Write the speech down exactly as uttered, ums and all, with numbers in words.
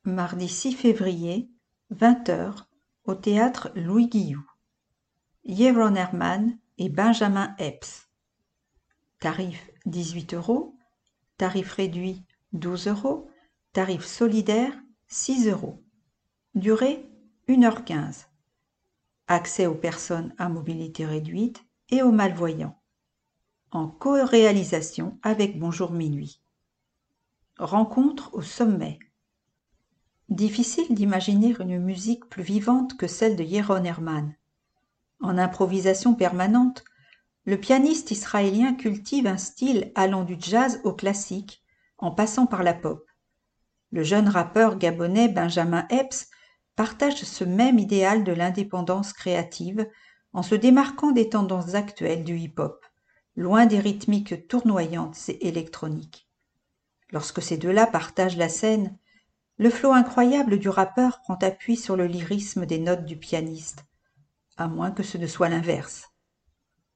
Mardi six février, vingt heures, au théâtre Louis Guillou. Jeroen Herman et Benjamin Epps. Tarif dix-huit euros, tarif réduit douze euros, tarif solidaire six euros. Durée une heure quinze. Accès aux personnes à mobilité réduite et aux malvoyants. En co-réalisation avec Bonjour Minuit. Rencontre au sommet. Difficile d'imaginer une musique plus vivante que celle de Jeroen Herman. En improvisation permanente, le pianiste israélien cultive un style allant du jazz au classique, en passant par la pop. Le jeune rappeur gabonais Benjamin Epps partage ce même idéal de l'indépendance créative en se démarquant des tendances actuelles du hip-hop, loin des rythmiques tournoyantes et électroniques. Lorsque ces deux-là partagent la scène, le flot incroyable du rappeur prend appui sur le lyrisme des notes du pianiste, à moins que ce ne soit l'inverse.